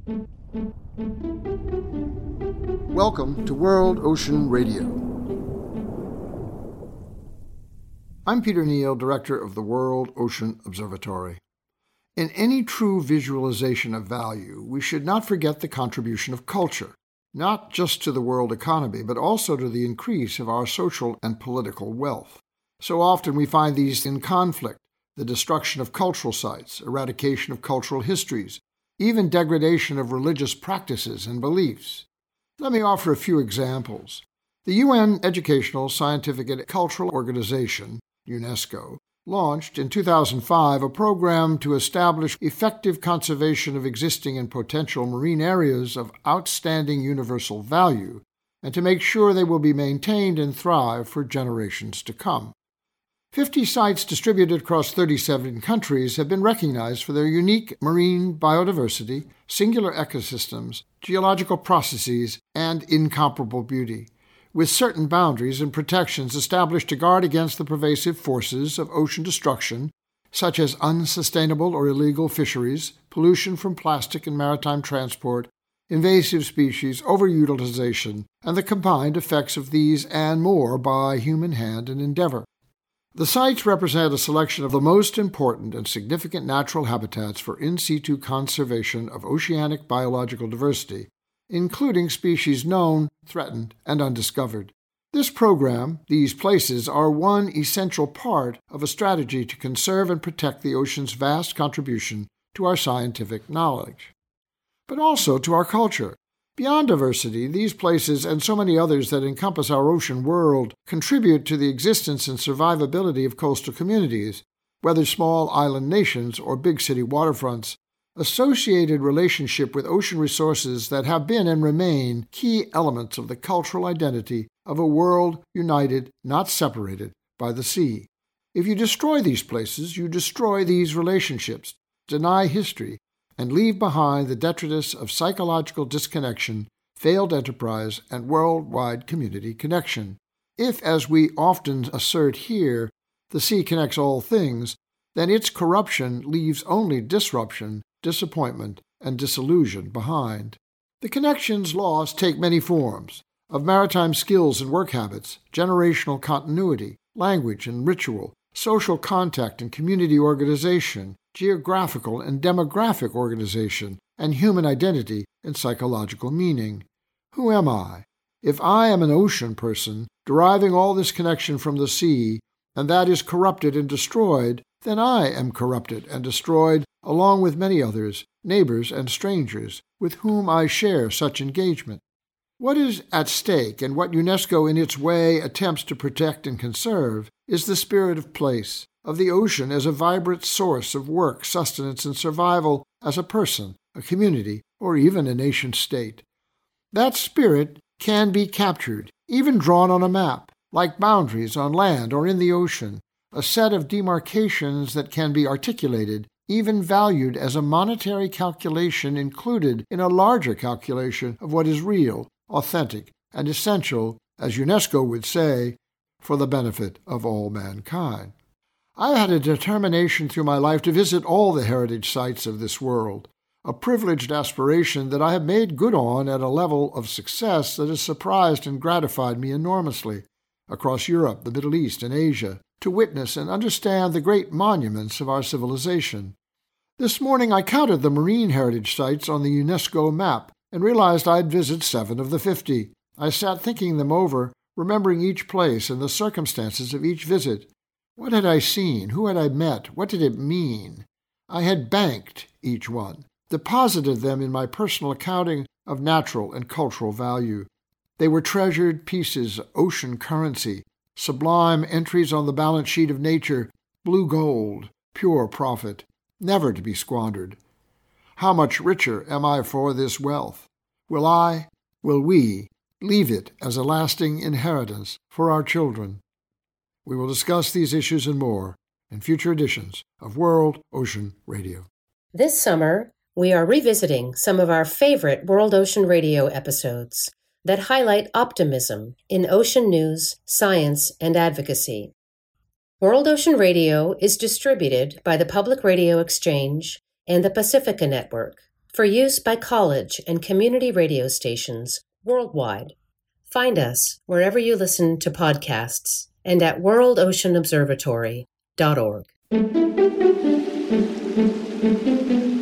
Welcome to World Ocean Radio. I'm Peter Neal, Director of the World Ocean Observatory. In any true visualization of value, we should not forget the contribution of culture, not just to the world economy, but also to the increase of our social and political wealth. So often we find these in conflict: the destruction of cultural sites, eradication of cultural histories, even degradation of religious practices and beliefs. Let me offer a few examples. The UN Educational, Scientific, and Cultural Organization, UNESCO, launched in 2005 a program to establish effective conservation of existing and potential marine areas of outstanding universal value, and to make sure they will be maintained and thrive for generations to come. 50 sites distributed across 37 countries have been recognized for their unique marine biodiversity, singular ecosystems, geological processes, and incomparable beauty, with certain boundaries and protections established to guard against the pervasive forces of ocean destruction, such as unsustainable or illegal fisheries, pollution from plastic and maritime transport, invasive species, overutilization, and the combined effects of these and more by human hand and endeavor. The sites represent a selection of the most important and significant natural habitats for in situ conservation of oceanic biological diversity, including species known, threatened, and undiscovered. This program, these places, are one essential part of a strategy to conserve and protect the ocean's vast contribution to our scientific knowledge, but also to our culture. Beyond diversity, these places and so many others that encompass our ocean world contribute to the existence and survivability of coastal communities, whether small island nations or big city waterfronts, associated relationship with ocean resources that have been and remain key elements of the cultural identity of a world united, not separated, by the sea. If you destroy these places, you destroy these relationships, deny history, and leave behind the detritus of psychological disconnection, failed enterprise, and worldwide community connection. If, as we often assert here, the sea connects all things, then its corruption leaves only disruption, disappointment, and disillusion behind. The connections lost take many forms: of maritime skills and work habits, generational continuity, language and ritual, social contact and community organization, geographical and demographic organization, and human identity and psychological meaning. Who am I? If I am an ocean person, deriving all this connection from the sea, and that is corrupted and destroyed, then I am corrupted and destroyed, along with many others, neighbors and strangers, with whom I share such engagement. What is at stake, and what UNESCO in its way attempts to protect and conserve, is the spirit of place, of the ocean as a vibrant source of work, sustenance, and survival as a person, a community, or even a nation-state. That spirit can be captured, even drawn on a map, like boundaries on land or in the ocean, a set of demarcations that can be articulated, even valued as a monetary calculation included in a larger calculation of what is real, authentic, and essential, as UNESCO would say, for the benefit of all mankind. I had a determination through my life to visit all the heritage sites of this world, a privileged aspiration that I have made good on at a level of success that has surprised and gratified me enormously, across Europe, the Middle East, and Asia, to witness and understand the great monuments of our civilization. This morning I counted the marine heritage sites on the UNESCO map and realized I'd visited 7 of the 50. I sat thinking them over, remembering each place and the circumstances of each visit. What had I seen? Who had I met? What did it mean? I had banked each one, deposited them in my personal accounting of natural and cultural value. They were treasured pieces, ocean currency, sublime entries on the balance sheet of nature, blue gold, pure profit, never to be squandered. How much richer am I for this wealth? Will we, leave it as a lasting inheritance for our children? We will discuss these issues and more in future editions of World Ocean Radio. This summer, we are revisiting some of our favorite World Ocean Radio episodes that highlight optimism in ocean news, science, and advocacy. World Ocean Radio is distributed by the Public Radio Exchange and the Pacifica Network for use by college and community radio stations worldwide. Find us wherever you listen to podcasts and at worldoceanobservatory.org.